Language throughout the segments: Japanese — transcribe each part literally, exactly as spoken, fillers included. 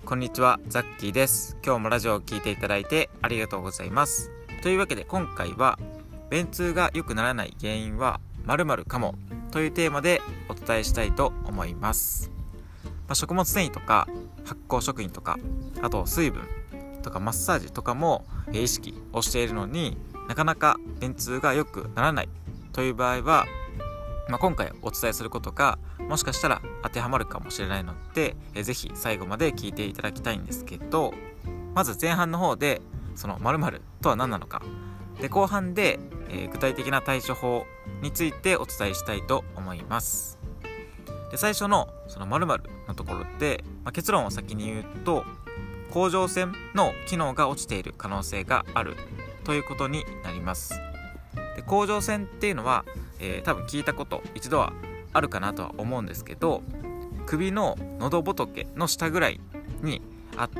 こんにちは、ザッキーです。今日もラジオを聞いていただいてありがとうございます。というわけで今回は便通が良くならない原因は〇〇かもというテーマでお伝えしたいと思います。まあ、食物繊維とか発酵食品とか、あと水分とかマッサージとかも意識をしているのになかなか便通が良くならないという場合は、まあ、今回お伝えすることがもしかしたら当てはまるかもしれないので、えぜひ最後まで聞いていただきたいんですけど、まず前半の方でその〇〇とは何なのかで、後半で、えー、具体的な対処法についてお伝えしたいと思います。で最初のその〇〇のところで、まあ、結論を先に言うと、甲状腺の機能が落ちている可能性があるということになります。で甲状腺っていうのは、えー、多分聞いたこと一度はあるかなとは思うんですけど、首の喉仏の下ぐらいにあって、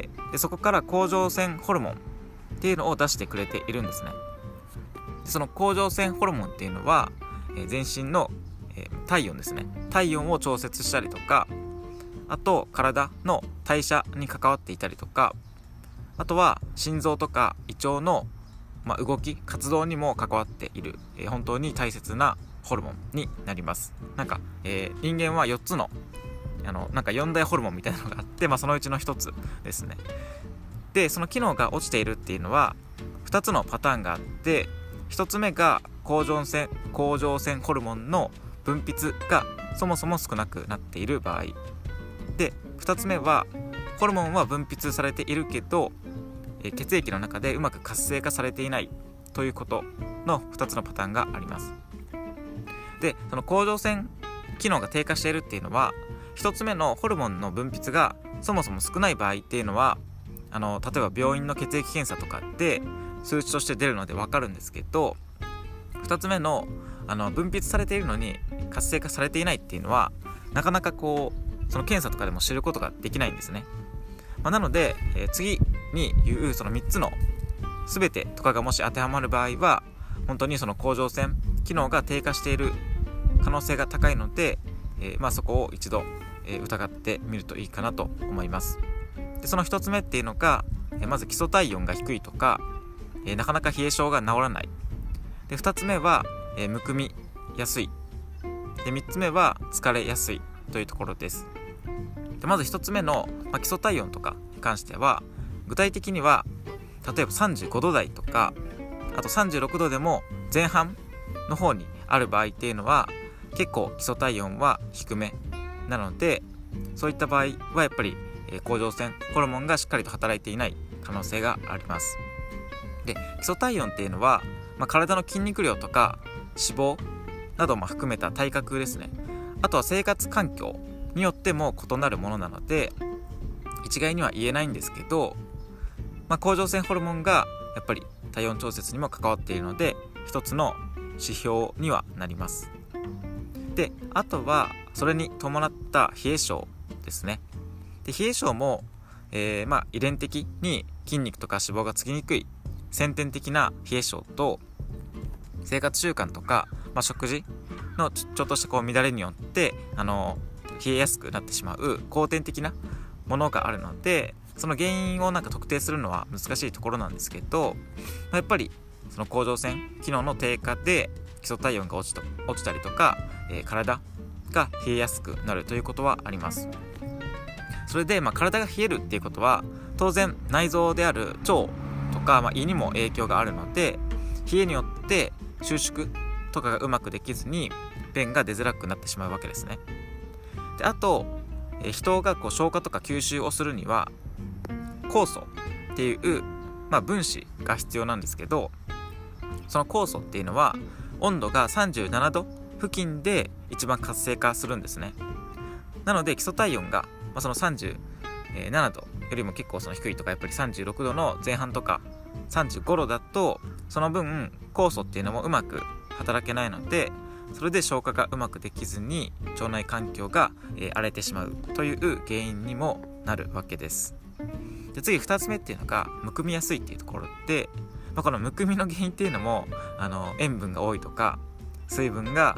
でそこから甲状腺ホルモンっていうのを出してくれているんですね。でその甲状腺ホルモンっていうのは、えー、全身の、えー、体温ですね体温を調節したりとか、あと体の代謝に関わっていたりとか、あとは心臓とか胃腸の、まあ、動き活動にも関わっている、えー、本当に大切なホルモンになります。なんか、えー、人間はよっつのあのなんかよん大ホルモンみたいなのがあって、まあ、そのうちのひとつですね。でその機能が落ちているっていうのはふたつのパターンがあって、ひとつめが甲状腺甲状腺ホルモンの分泌がそもそも少なくなっている場合で、ふたつめはホルモンは分泌されているけど、えー、血液の中でうまく活性化されていないということのふたつのパターンがあります。でその甲状腺機能が低下しているっていうのは、ひとつめのホルモンの分泌がそもそも少ない場合っていうのは、あの例えば病院の血液検査とかで数値として出るので分かるんですけど、ふたつめの、あの分泌されているのに活性化されていないっていうのはなかなかこうその検査とかでも知ることができないんですね。まあ、なので、えー、次に言うそのみっつの全てとかがもし当てはまる場合は、本当にその甲状腺機能が低下している可能性が高いので、えーまあ、そこを一度、えー、疑ってみるといいかなと思います。でそのひとつめっていうのが、えー、まず基礎体温が低いとか、えー、なかなか冷え性が治らない。でふたつめは、えー、むくみやすい。でみっつめは疲れやすいというところです。でまずひとつめの、まあ、基礎体温とかに関しては、具体的には例えばさんじゅうごど台とか、あとさんじゅうろくどでも前半の方にある場合っていうのは結構基礎体温は低めなので、そういった場合はやっぱり、えー、甲状腺ホルモンがしっかりと働いていない可能性があります。で基礎体温っていうのは、まあ、体の筋肉量とか脂肪なども含めた体格ですね。あとは生活環境によっても異なるものなので一概には言えないんですけど、まあ、甲状腺ホルモンがやっぱり体温調節にも関わっているので一つの指標にはなります。であとはそれに伴った冷え性ですね。で冷え性も、えーまあ、遺伝的に筋肉とか脂肪がつきにくい先天的な冷え性と、生活習慣とか、まあ、食事のちょ、ちょっとしたこう乱れによってあの冷えやすくなってしまう後天的なものがあるので、その原因をなんか特定するのは難しいところなんですけど、まあ、やっぱりその甲状腺機能の低下で基礎体温が落ちと、落ちたりとか、えー、体が冷えやすくなるということはあります。それで、まあ、体が冷えるっていうことは当然内臓である腸とか、まあ、胃にも影響があるので、冷えによって収縮とかがうまくできずに便が出づらくなってしまうわけですね。であと、えー、人がこう消化とか吸収をするには酵素っていう、まあ、分子が必要なんですけど、その酵素っていうのは温度がさんじゅうななど付近で一番活性化するんですね。なので基礎体温が、まあ、そのさんじゅうななどよりも結構その低いとか、やっぱりさんじゅうろくどの前半とかさんじゅうごどだと、その分酵素っていうのもうまく働けないので、それで消化がうまくできずに腸内環境が、えー、荒れてしまうという原因にもなるわけです。で次ふたつめっていうのがむくみやすいっていうところで、まあ、このむくみの原因っていうのもあの塩分が多いとか水分が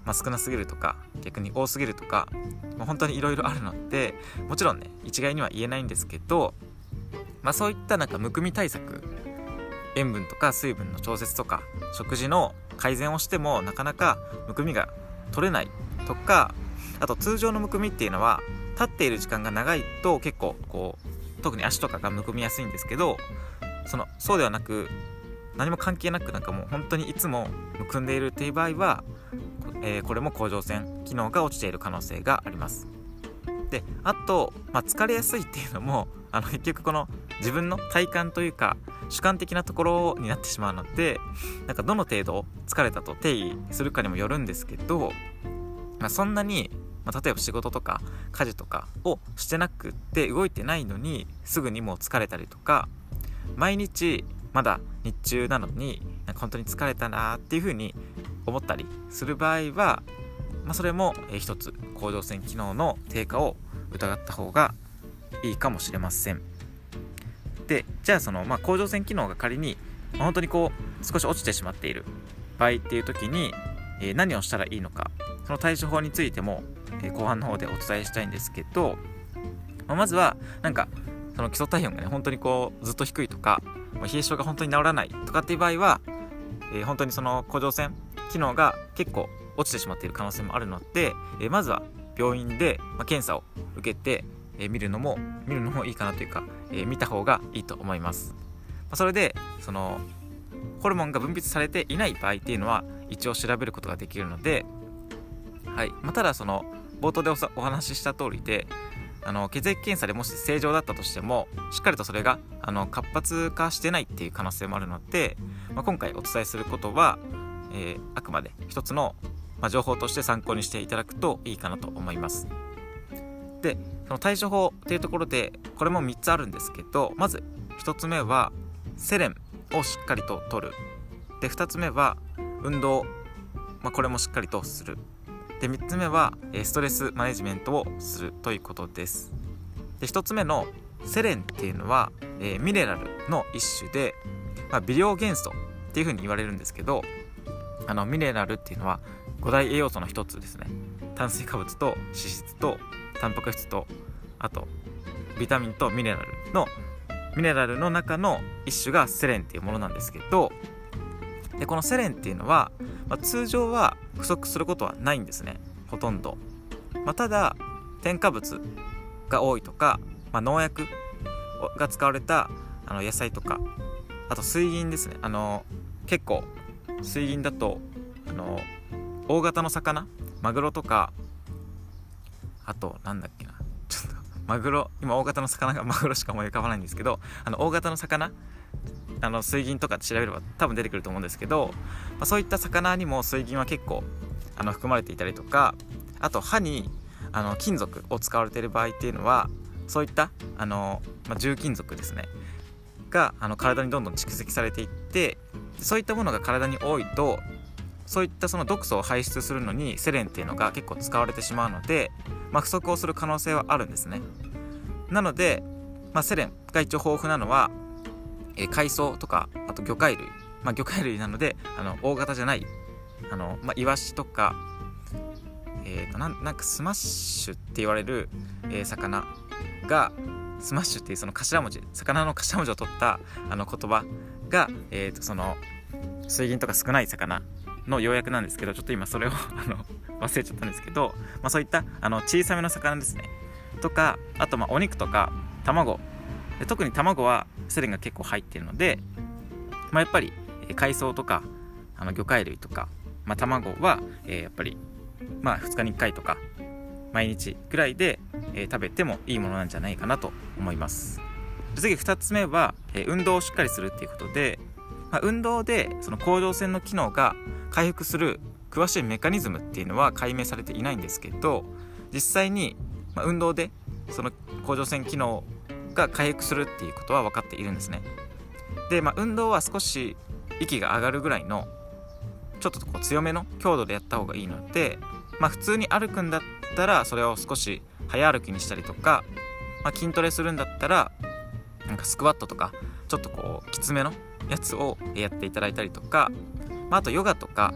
まあ、少なすぎるとか逆に多すぎるとか、まあ、本当にいろいろあるので、もちろんね一概には言えないんですけど、まあ、そういったなんかむくみ対策、塩分とか水分の調節とか食事の改善をしてもなかなかむくみが取れないとか、あと通常のむくみっていうのは立っている時間が長いと結構こう特に足とかがむくみやすいんですけど、そのそうではなく何も関係なくなんかもう本当にいつもむくんでいるっていう場合は、えー、これも甲状腺機能が落ちている可能性があります。であと、まあ、疲れやすいっていうのもあの結局この自分の体感というか主観的なところになってしまうので、なんかどの程度疲れたと定義するかにもよるんですけど、まあ、そんなに、まあ、例えば仕事とか家事とかをしてなくって動いてないのにすぐにもう疲れたりとか、毎日まだ日中なのになんか本当に疲れたなっていう風に思ったりする場合は、まあ、それも一つ甲状腺機能の低下を疑った方がいいかもしれません。でじゃあその、まあ、甲状腺機能が仮に、まあ、本当にこう少し落ちてしまっている場合っていう時に、えー、何をしたらいいのか、その対処法についても、えー、後半の方でお伝えしたいんですけど、まあ、まずはなんかその基礎体温がね本当にこうずっと低いとか、まあ、冷え性が本当に治らないとかっていう場合は、えー、本当にその甲状腺機能が結構落ちてしまっている可能性もあるので、えー、まずは病院で、まあ、検査を受けて、えー、見るのも見るのもいいかなというか、えー、見た方がいいと思います。まあ、それでそのホルモンが分泌されていない場合っていうのは一応調べることができるので、はいまあ、ただその冒頭で お, お話しした通りで、あの血液検査でもし正常だったとしてもしっかりとそれがあの活発化してないっていう可能性もあるので、まあ、今回お伝えすることは、えー、あくまで一つの、まあ、情報として参考にしていただくといいかなと思います。でその対処法っていうところでこれもみっつあるんですけど、まずひとつめはセレンをしっかりと摂る。でふたつめは運動、まあ、これもしっかりとする。でみっつめはストレスマネジメントをするということです。でひとつめのセレンっていうのは、えー、ミネラルの一種で、まあ、微量元素っていう風に言われるんですけど、あのミネラルっていうのはご大栄養素の一つですね。炭水化物と脂質とタンパク質とあとビタミンとミネラルのミネラルの中の一種がセレンっていうものなんですけど、でこのセレンっていうのは、まあ、通常は不足することはないんですね、ほとんど。まあ、ただ添加物が多いとか、まあ、農薬が使われたあの野菜とか、あと水銀ですね。あの結構水銀だとあの大型の魚、マグロとか、あとなんだっけなちょっとマグロ、今大型の魚がマグロしか思い浮かばないんですけど、あの大型の魚、あの水銀とか調べれば多分出てくると思うんですけど、まあ、そういった魚にも水銀は結構あの含まれていたりとか、あと歯にあの金属を使われている場合っていうのはそういったあの、まあ、重金属ですねがあの体にどんどん蓄積されていって、そういったものが体に多いとそういったその毒素を排出するのにセレンっていうのが結構使われてしまうので、まあ、不足をする可能性はあるんですね。なので、まあ、セレンが一応豊富なのはえー、海藻とかあと魚介類、まあ、魚介類なのであの大型じゃないあの、まあ、イワシとか、えー、と な, なんかスマッシュって言われる、えー、魚がスマッシュっていうその頭文字、魚の頭文字を取ったあの言葉が、えー、とその水銀とか少ない魚の要約なんですけど、ちょっと今それをあの忘れちゃったんですけど、まあ、そういったあの小さめの魚ですねとか、あとまあお肉とか卵で、特に卵はセレンが結構入っているので、まあ、やっぱり海藻とかあの魚介類とか、まあ、卵は、えー、やっぱり、まあ、ふつかにいっかいとか毎日くらいで、えー、食べてもいいものなんじゃないかなと思います。次ふたつめは、えー、運動をしっかりするっていうことで、まあ、運動でその甲状腺の機能が回復する詳しいメカニズムっていうのは解明されていないんですけど、実際に、まあ、運動でその甲状腺機能が回復するっていうことは分かっているんですね。で、まあ、運動は少し息が上がるぐらいのちょっとこう強めの強度でやった方がいいので、まあ、普通に歩くんだったらそれを少し早歩きにしたりとか、まあ、筋トレするんだったらなんかスクワットとかちょっとこうきつめのやつをやっていただいたりとか、まあ、あとヨガとか、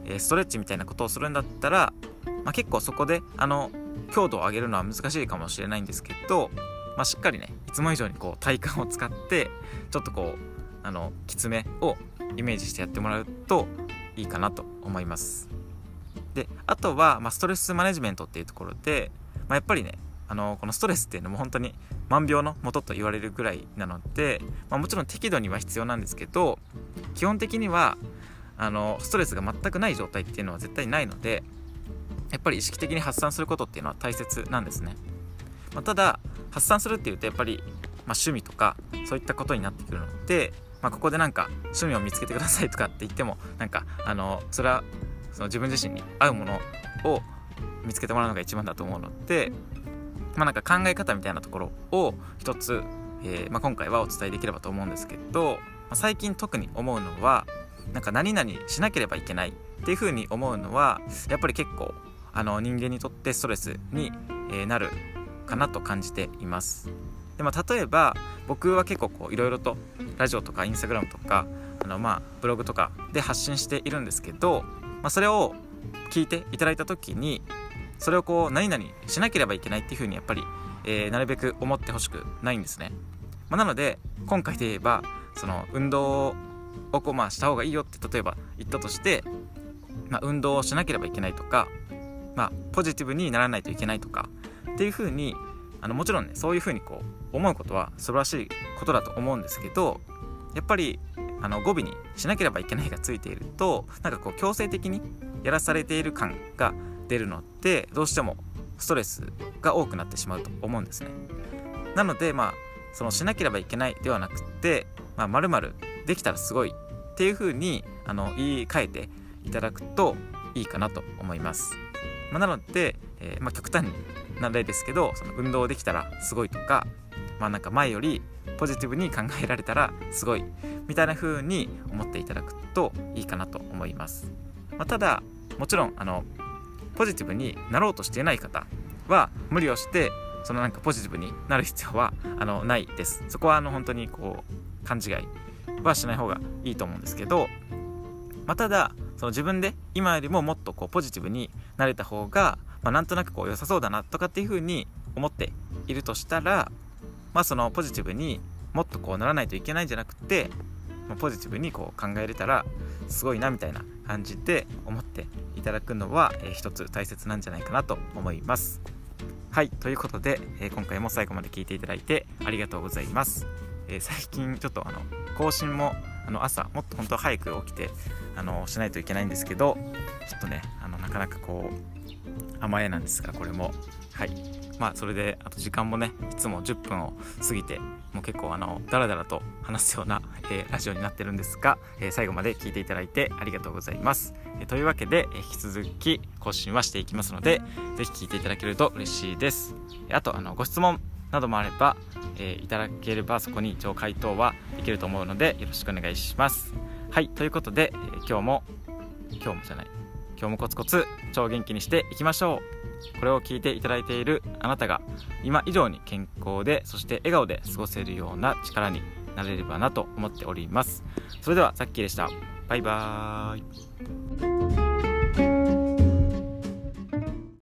えー、ストレッチみたいなことをするんだったら、まあ、結構そこであの強度を上げるのは難しいかもしれないんですけど、まあ、しっかりねいつも以上にこう体幹を使ってちょっとこうあのきつめをイメージしてやってもらうといいかなと思います。であとは、まあ、ストレスマネジメントっていうところで、まあ、やっぱりねあのこのストレスっていうのも本当に万病の元と言われるぐらいなので、まあ、もちろん適度には必要なんですけど、基本的にはあのストレスが全くない状態っていうのは絶対ないので、やっぱり意識的に発散することっていうのは大切なんですね。まあ、ただ発散するっていうとやっぱり、まあ、趣味とかそういったことになってくるので、まあ、ここでなんか趣味を見つけてくださいとかって言ってもなんかあのそれはその自分自身に合うものを見つけてもらうのが一番だと思うので、まあ、なんか考え方みたいなところを一つ、えーまあ、今回はお伝えできればと思うんですけど、まあ、最近特に思うのはなんか何々しなければいけないっていう風に思うのはやっぱり結構あの人間にとってストレスに、えー、なるかなと感じています。で、まあ、例えば僕は結構こういろいろとラジオとかインスタグラムとかあのまあブログとかで発信しているんですけど、まあ、それを聞いていただいた時にそれをこう何々しなければいけないっていう風にやっぱり、えー、なるべく思ってほしくないんですね。まあ、なので今回で言えばその運動をこうまあした方がいいよって例えば言ったとして、まあ、運動をしなければいけないとか、まあ、ポジティブにならないといけないとかっていう風にあのもちろんねそういう風にこう思うことは素晴らしいことだと思うんですけど、やっぱりあの語尾にしなければいけないがついているとなんかこう強制的にやらされている感が出るのでどうしてもストレスが多くなってしまうと思うんですね。なのでまあそのしなければいけないではなくて、まあ、〇〇できたらすごいっていう風にあの言い換えていただくといいかなと思います。まあ、なので、えーまあ、極端な例ですけどその運動できたらすごいとか、まあ、なんか前よりポジティブに考えられたらすごいみたいな風に思っていただくといいかなと思います。まあ、ただもちろんあのポジティブになろうとしていない方は無理をしてそのなんかポジティブになる必要はあのないです。そこはあの本当にこう勘違いはしない方がいいと思うんですけど、まあ、ただその自分で今よりももっとこうポジティブになれた方が、まあ、なんとなくこう良さそうだなとかっていう風に思っているとしたら、まあ、そのポジティブにもっとこうならないといけないんじゃなくて、まあ、ポジティブにこう考えれたらすごいなみたいな感じで思っていただくのは、えー、一つ大切なんじゃないかなと思います。はい、ということで、えー、今回も最後まで聞いていただいてありがとうございます。えー、最近ちょっとあの更新もあの朝もっと本当は早く起きてあのしないといけないんですけど、ちょっとねあのなかなかこう甘えなんですが、これもはいまあそれであと時間もねいつもじゅっぷんを過ぎてもう結構あのダラダラと話すような、えー、ラジオになってるんですが、えー、最後まで聞いていただいてありがとうございます。えー、というわけで、えー、引き続き更新はしていきますのでぜひ聞いていただけると嬉しいです。あとあのご質問などもあれば、えー、いただければそこに一応回答はできると思うのでよろしくお願いします。はいということで、えー、今日も今日もじゃない今日もコツコツ超元気にしていきましょう。これを聞いていただいているあなたが今以上に健康でそして笑顔で過ごせるような力になれればなと思っております。それではザッキーでした。バイバーイ。